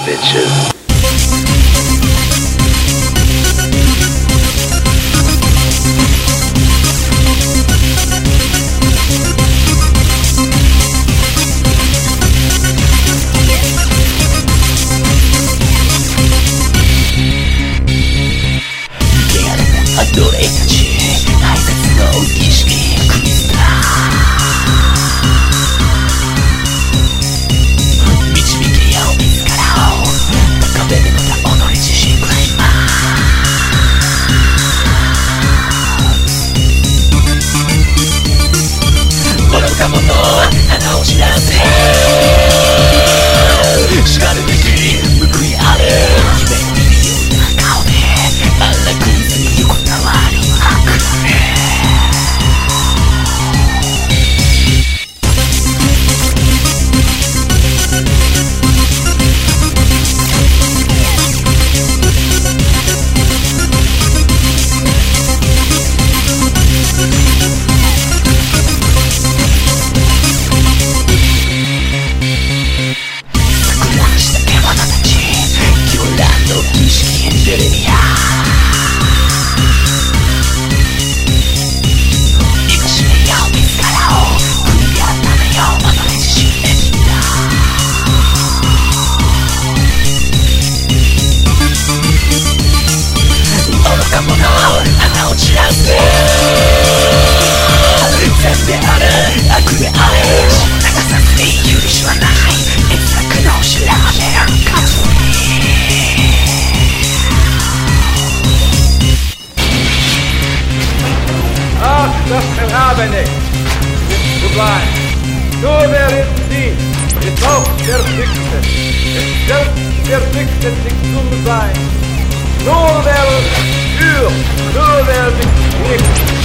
bitches. 奴隷たち挨拶の儀式クリスタ導けよ自らを高めるのだ己自身クライマー愚か者花を散らせ叱るべき報いあれ夢を見るような顔で荒く横たわる悪夢桜した獣たち狂乱の儀式レレリア愚か者花を散らせ善であれ悪であれ流さずに許しはない遠作の調べる数 Ach, das Erhabene ist sublime. Nur wer ist sie, ist auch verpflichtet. Es selbst verpflichtet sich zu sein. Nur wer es führt, nur wer sich nicht